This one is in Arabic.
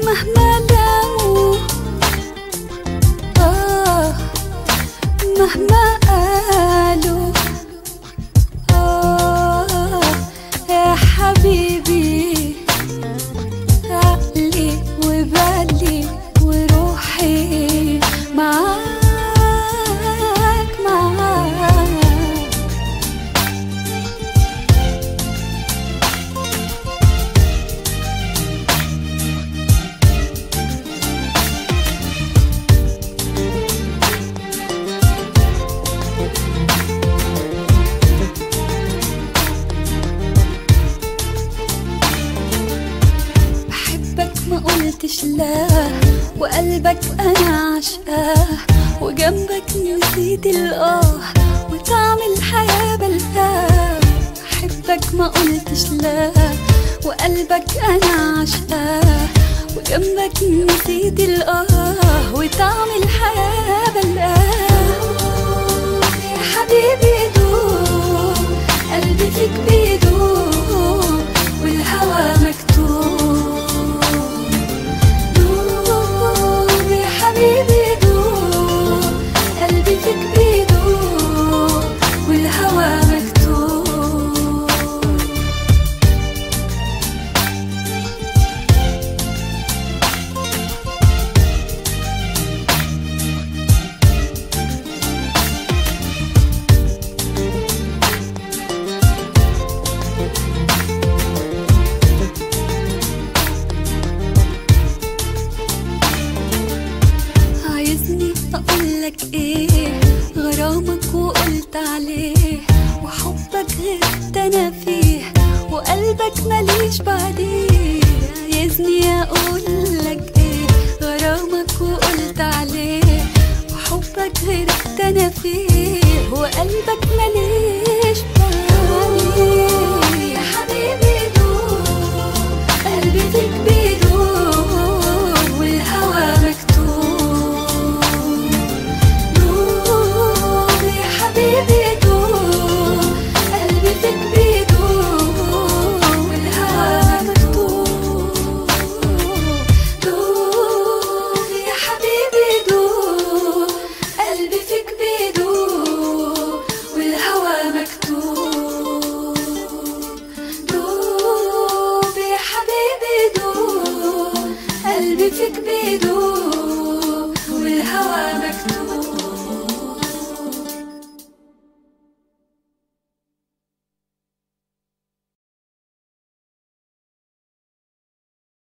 مهما لو مهما قالوا يا حبيبي، عقلي وبالي وروحي معاك معاك. ما قلتش لا وقلبك انا عشقاه، وجنبك نسيت وطعم الحياة بلقاه. بحبك ما قلتش لا وقلبك انا عشقاه، وجنبك نسيت وطعم الحياة بلقاه. يا حبيبي دوب قلبي فيك بيدوب، والهوى مكتوب. قلبي فيك بيدوب والهوى مكتوب. عايزني اقولك ايه؟ غرامك وقلت عليه، وحبك غرقت انا فيه، وقلبك ماليش بعديه. عايزني اقولك ايه؟ غرامك وقلت عليه، وحبك غرقت انا فيه، وقلبك ماليش